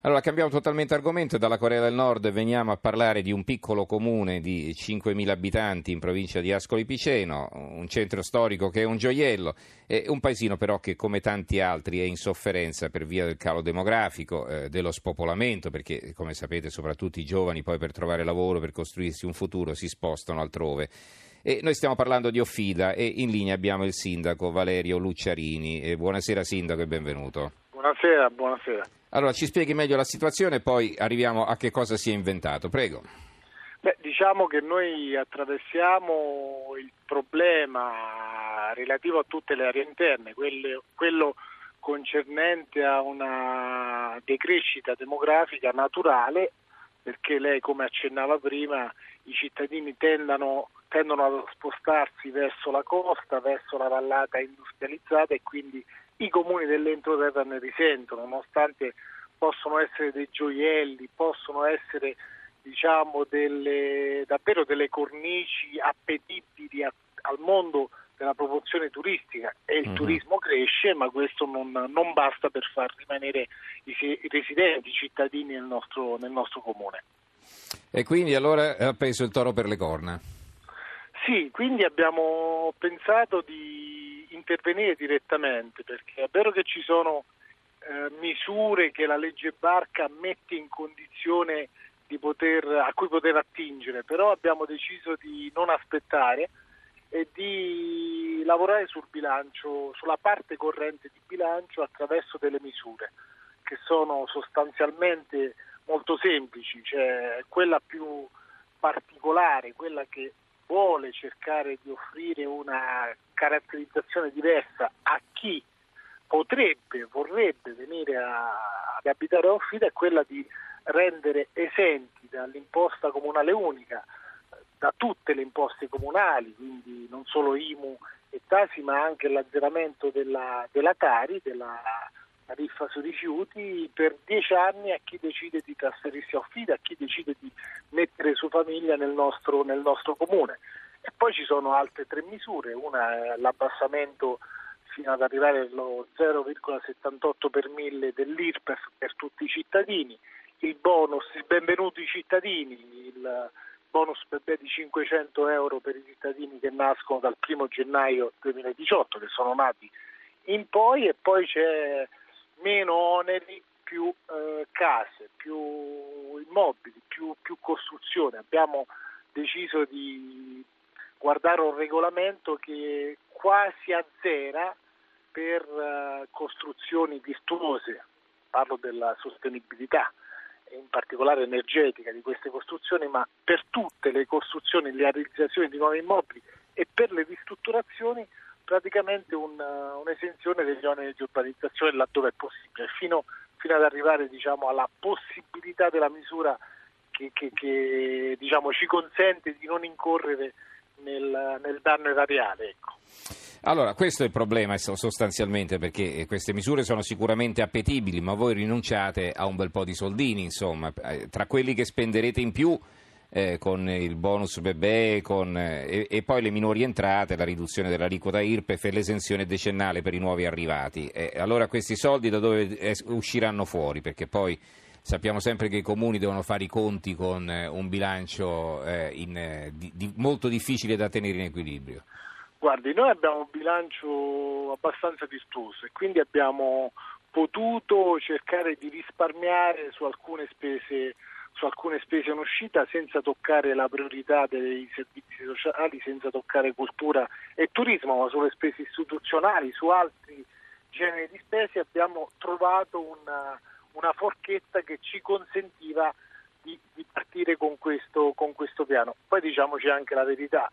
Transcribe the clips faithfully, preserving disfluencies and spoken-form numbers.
Allora, cambiamo totalmente argomento e dalla Corea del Nord veniamo a parlare di un piccolo comune di cinquemila abitanti in provincia di Ascoli Piceno, un centro storico che è un gioiello, e un paesino però che come tanti altri è in sofferenza per via del calo demografico, eh, dello spopolamento, perché come sapete soprattutto i giovani poi per trovare lavoro, per costruirsi un futuro si spostano altrove. E noi stiamo parlando di Offida e in linea abbiamo il sindaco Valerio Lucciarini. E buonasera sindaco e benvenuto. Buonasera, buonasera. Allora, ci spieghi meglio la situazione e poi arriviamo a che cosa si è inventato. Prego. Beh, diciamo che noi attraversiamo il problema relativo a tutte le aree interne, quello, quello concernente a una decrescita demografica naturale, perché lei, come accennava prima, i cittadini tendono, tendono a spostarsi verso la costa, verso la vallata industrializzata e quindi i comuni dell'entroterra ne risentono, nonostante possono essere dei gioielli, possono essere diciamo delle, davvero delle cornici appetibili a, al mondo della promozione turistica e il uh-huh. turismo cresce, ma questo non, non basta per far rimanere i, i residenti, i cittadini nel nostro, nel nostro comune. E quindi allora ha preso il toro per le corna? Sì, quindi abbiamo pensato di intervenire direttamente, perché è vero che ci sono eh, misure che la legge Barca mette in condizione di poter, a cui poter attingere, però abbiamo deciso di non aspettare e di lavorare sul bilancio, sulla parte corrente di bilancio attraverso delle misure che sono sostanzialmente molto semplici, cioè quella più particolare, quella che vuole cercare di offrire una caratterizzazione diversa a chi potrebbe, vorrebbe venire a, ad abitare a Offida, è quella di rendere esenti dall'imposta comunale unica, da tutte le imposte comunali, quindi non solo I M U e Tasi, ma anche l'azzeramento della, della Tari, della tariffa sui rifiuti, per dieci anni a chi decide di trasferirsi a Offida, a chi decide di mettere su famiglia nel nostro, nel nostro comune. E poi ci sono altre tre misure, una è l'abbassamento fino ad arrivare allo zero virgola settantotto per mille dell'I R P E F per tutti i cittadini, il bonus, il benvenuto ai cittadini, il bonus bebè di cinquecento euro per i cittadini che nascono dal primo gennaio duemiladiciotto, che sono nati in poi, e poi c'è meno oneri, più eh, case, più immobili, più, più costruzione. Abbiamo deciso di guardare un regolamento che quasi azzera per uh, costruzioni virtuose, parlo della sostenibilità, in particolare energetica di queste costruzioni, ma per tutte le costruzioni, le realizzazioni di nuovi immobili e per le ristrutturazioni praticamente un, uh, un'esenzione degli oneri di urbanizzazione laddove è possibile, fino, fino ad arrivare diciamo alla possibilità della misura che, che, che diciamo ci consente di non incorrere nel, nel danno erariale, ecco. Allora, questo è il problema sostanzialmente, perché queste misure sono sicuramente appetibili, ma voi rinunciate a un bel po' di soldini, insomma, tra quelli che spenderete in più eh, con il bonus bebè con, eh, e, e poi le minori entrate, la riduzione dell'aliquota I R P E F e l'esenzione decennale per i nuovi arrivati. Eh, allora questi soldi da dove eh, usciranno fuori? Perché poi sappiamo sempre che i comuni devono fare i conti con eh, un bilancio eh, in, eh, di, di, molto difficile da tenere in equilibrio. Guardi, noi abbiamo un bilancio abbastanza virtuoso e quindi abbiamo potuto cercare di risparmiare su alcune spese, su alcune spese in uscita, senza toccare la priorità dei servizi sociali, senza toccare cultura e turismo, ma sulle spese istituzionali, su altri generi di spese abbiamo trovato una, una forchetta che ci consentiva di, di partire con questo, con questo piano. Poi diciamoci anche la verità.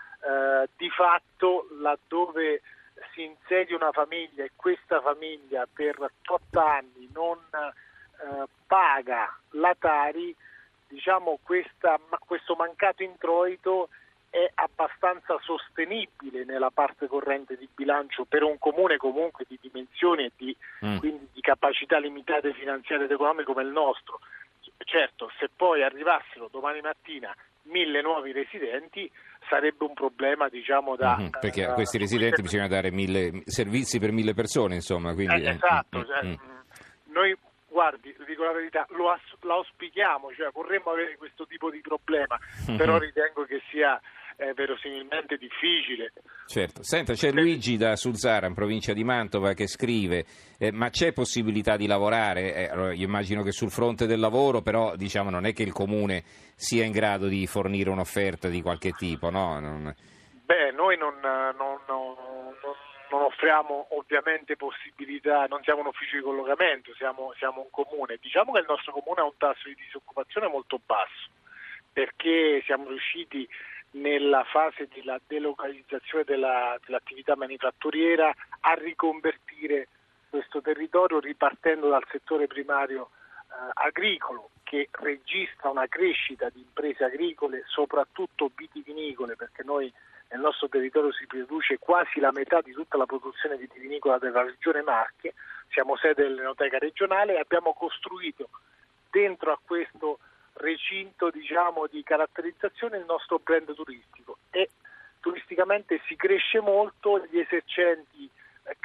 Uh, di fatto laddove si insedia una famiglia e questa famiglia per otto anni non uh, paga la Tari, diciamo questa, questo mancato introito è abbastanza sostenibile nella parte corrente di bilancio per un comune comunque di dimensioni e di, mm. quindi di capacità limitate finanziarie ed economiche come il nostro. Certo, se poi arrivassero domani mattina mille nuovi residenti sarebbe un problema, diciamo, da... Mm-hmm, perché da, a questi residenti bisogna dare mille servizi per mille persone, insomma. Quindi, eh, esatto, eh, mm, cioè, mm. noi guardi, dico la verità, lo as- la auspichiamo, cioè vorremmo avere questo tipo di problema, però ritengo che sia eh, verosimilmente difficile. Certo. Senta, c'è Luigi da Suzzara, in provincia di Mantova, che scrive, eh, ma c'è possibilità di lavorare? Eh, allora, io immagino che sul fronte del lavoro, però diciamo non è che il Comune sia in grado di fornire un'offerta di qualche tipo, no? Non... Beh, noi non, non, non, non, non offriamo ovviamente possibilità, non siamo un ufficio di collocamento, siamo, siamo un comune. Diciamo che il nostro comune ha un tasso di disoccupazione molto basso, perché siamo riusciti nella fase della delocalizzazione della, dell'attività manifatturiera a riconvertire questo territorio ripartendo dal settore primario eh, agricolo, che registra una crescita di imprese agricole, soprattutto vitivinicole, perché noi nel nostro territorio si produce quasi la metà di tutta la produzione vitivinicola della regione Marche, siamo sede dell'Enoteca regionale e abbiamo costruito dentro a questo recinto, diciamo, di caratterizzazione il nostro brand turistico, e turisticamente si cresce molto, gli esercenti eh,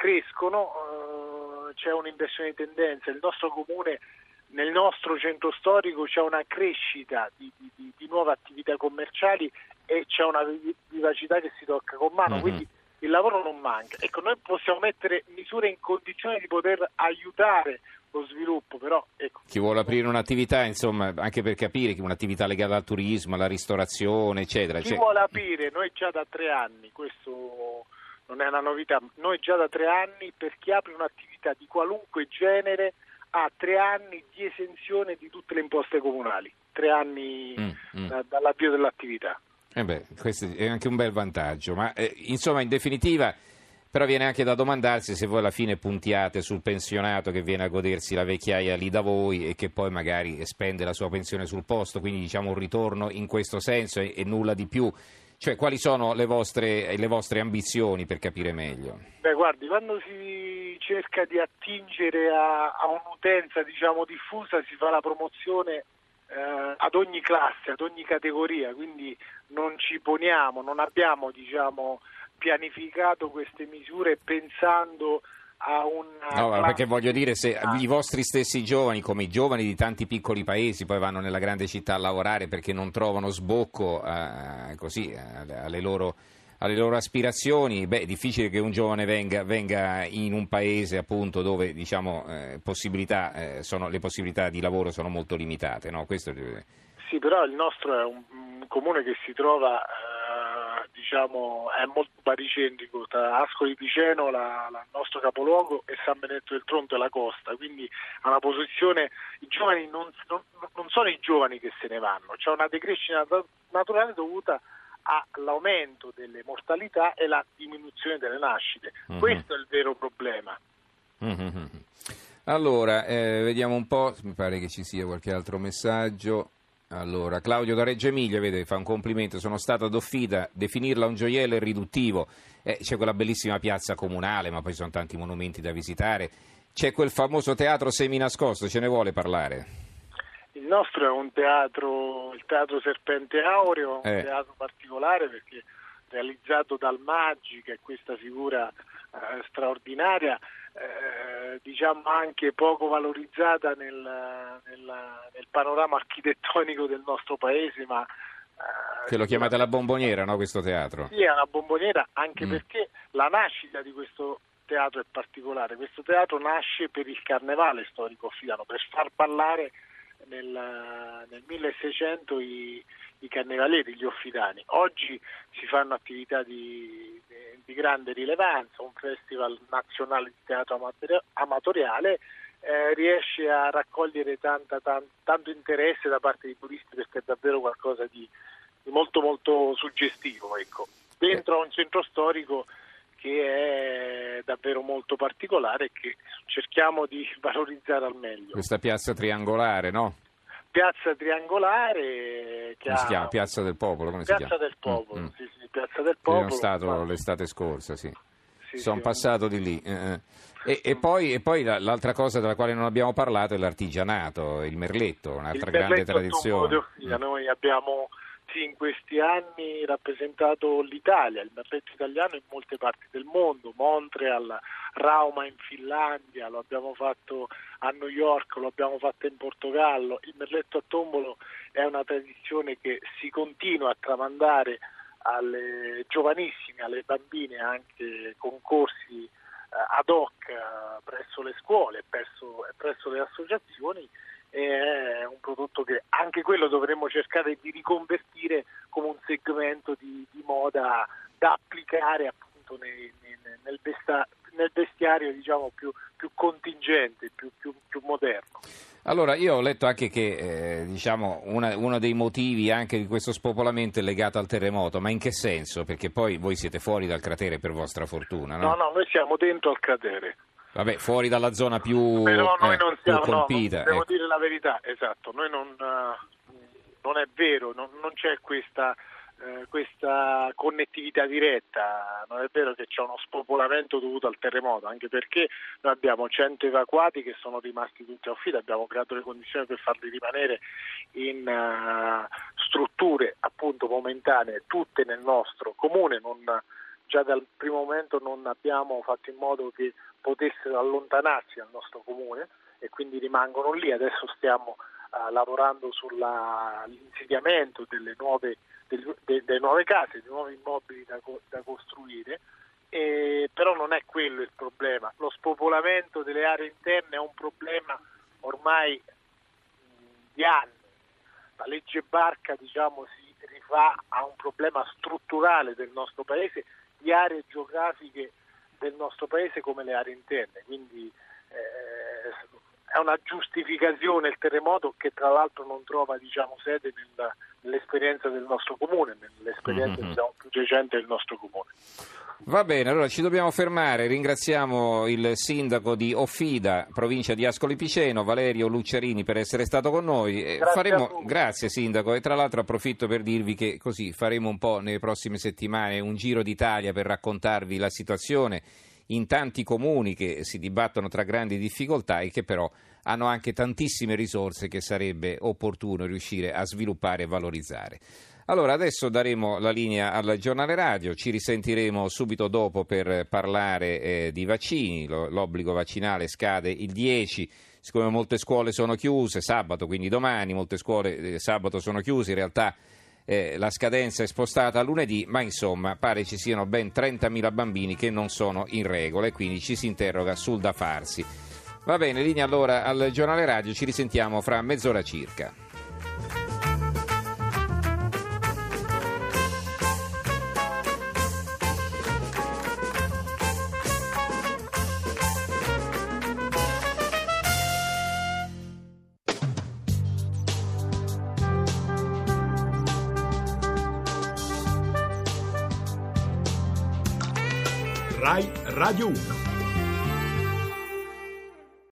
crescono, eh, c'è un'inversione di tendenza. Il nostro comune, nel nostro centro storico, c'è una crescita di, di, di nuove attività commerciali e c'è una vivacità che si tocca con mano, mm-hmm. Quindi il lavoro non manca. Ecco, noi possiamo mettere misure in condizione di poter aiutare lo sviluppo, però ecco. Chi vuole aprire un'attività, insomma, anche per capire che un'attività legata al turismo, alla ristorazione, eccetera. Chi cioè... vuole aprire, noi già da tre anni, questo non è una novità, noi già da tre anni, per chi apre un'attività di qualunque genere, ha tre anni di esenzione di tutte le imposte comunali, tre anni mm, mm. Da, dall'avvio dell'attività. Eh beh, questo è anche un bel vantaggio, ma eh, insomma, in definitiva, però viene anche da domandarsi se voi alla fine puntiate sul pensionato che viene a godersi la vecchiaia lì da voi e che poi magari spende la sua pensione sul posto, quindi diciamo un ritorno in questo senso e, e nulla di più. Cioè, quali sono le vostre, le vostre ambizioni, per capire meglio? Beh, guardi, quando si cerca di attingere a, a un'utenza, diciamo, diffusa, si fa la promozione eh, ad ogni classe, ad ogni categoria, quindi non ci poniamo, non abbiamo, diciamo, pianificato queste misure pensando a un... No, perché voglio dire, se i vostri stessi giovani, come i giovani di tanti piccoli paesi, poi vanno nella grande città a lavorare perché non trovano sbocco eh, così alle loro, alle loro aspirazioni, beh, è difficile che un giovane venga, venga in un paese appunto dove, diciamo, eh, possibilità, eh, sono, le possibilità di lavoro sono molto limitate, no? Questo... Sì, però il nostro è un, un comune che si trova... Eh, diciamo è molto baricentrico, tra Ascoli Piceno, la, la, il nostro capoluogo, e San Benedetto del Tronto e la costa, quindi ha una posizione, i giovani non, non, non sono i giovani che se ne vanno, c'è una decrescita naturale dovuta all'aumento delle mortalità e la diminuzione delle nascite, mm-hmm. Questo è il vero problema. Mm-hmm. Allora, eh, vediamo un po', mi pare che ci sia qualche altro messaggio. Allora, Claudio da Reggio Emilia, vede, fa un complimento, sono stato ad Offida, definirla un gioiello è riduttivo, eh, c'è quella bellissima piazza comunale, ma poi sono tanti monumenti da visitare, c'è quel famoso teatro seminascosto, ce ne vuole parlare? Il nostro è un teatro, il teatro Serpente Aureo, un eh. teatro particolare perché realizzato dal Maggi, che è questa figura eh, straordinaria, Eh, diciamo anche poco valorizzata nel, nel, nel panorama architettonico del nostro paese, ma eh, che lo chiamate la bomboniera, no, questo teatro? Sì, è una bomboniera anche mm. perché la nascita di questo teatro è particolare. Questo teatro nasce per il carnevale storico offidano, per far ballare nel, nel milleseicento i, i carnevalieri, gli offidani. Oggi si fanno attività di, di, di grande rilevanza, un festival nazionale di teatro amatoriale eh, riesce a raccogliere tanta, tan, tanto interesse da parte dei turisti perché è davvero qualcosa di, di molto molto suggestivo, ecco. Dentro a un centro storico che è davvero molto particolare e che cerchiamo di valorizzare al meglio. Questa piazza triangolare, no? Piazza triangolare che come ha... si chiama? Piazza del Popolo, come Piazza si chiama? del Popolo, mm, mm. Sì, sì, Piazza del Sono Popolo. stato ma... l'estate scorsa, sì. sì Sono sì, passato di lì. Eh. E, e poi, e poi l'altra cosa della quale non abbiamo parlato è l'artigianato, il merletto, un'altra il grande merletto tradizione. Mm. Noi abbiamo sì, in questi anni rappresentato l'Italia, il merletto italiano in molte parti del mondo, Montreal, Rauma in Finlandia, lo abbiamo fatto a New York, lo abbiamo fatto in Portogallo. Il merletto a tombolo è una tradizione che si continua a tramandare alle giovanissime, alle bambine, anche concorsi eh, ad hoc eh, presso le scuole e presso, presso le associazioni. È un prodotto che anche quello dovremmo cercare di riconvertire come un segmento di, di moda da applicare appunto nei, nei, nel, besta, nel bestiario, diciamo, più, più contingente, più, più, più moderno. Allora, io ho letto anche che eh, diciamo una, uno dei motivi anche di questo spopolamento è legato al terremoto, ma in che senso? Perché poi voi siete fuori dal cratere, per vostra fortuna, no? No, no, noi siamo dentro al cratere. Vabbè, fuori dalla zona più, Però noi eh, non più siamo, colpita. No, devo ecco. dire la verità, esatto, noi non, uh, non è vero, non, non c'è questa, uh, questa connettività diretta, non è vero che c'è uno spopolamento dovuto al terremoto, anche perché noi abbiamo cento evacuati che sono rimasti tutti a Offida, abbiamo creato le condizioni per farli rimanere in uh, strutture appunto momentanee, tutte nel nostro comune, non, già dal primo momento non abbiamo fatto in modo che potessero allontanarsi dal nostro comune e quindi rimangono lì. Adesso stiamo uh, lavorando sull'insediamento delle nuove, delle, de, delle nuove case, dei nuovi immobili da, da costruire, e, però non è quello il problema. Lo spopolamento delle aree interne è un problema ormai mh, di anni. La legge Barca, diciamo, si rifà a un problema strutturale del nostro paese, di aree geografiche del nostro paese come le aree interne, quindi eh, è una giustificazione il terremoto che tra l'altro non trova, diciamo, sede nella, nell'esperienza del nostro comune, nell'esperienza mm-hmm. diciamo, più recente del nostro comune. Va bene, allora ci dobbiamo fermare. Ringraziamo il sindaco di Offida, provincia di Ascoli Piceno, Valerio Lucciarini, per essere stato con noi. Grazie, faremo... Grazie sindaco, e tra l'altro approfitto per dirvi che così faremo un po' nelle prossime settimane un giro d'Italia per raccontarvi la situazione in tanti comuni che si dibattono tra grandi difficoltà e che però hanno anche tantissime risorse che sarebbe opportuno riuscire a sviluppare e valorizzare. Allora, adesso daremo la linea al giornale radio, ci risentiremo subito dopo per parlare eh, di vaccini. L'obbligo vaccinale scade il dieci, siccome molte scuole sono chiuse, sabato, quindi domani, molte scuole eh, sabato sono chiuse, in realtà eh, la scadenza è spostata a lunedì, ma insomma pare ci siano ben trentamila bambini che non sono in regola e quindi ci si interroga sul da farsi. Va bene, linea allora al giornale radio, ci risentiamo fra mezz'ora circa. Rai Radio uno.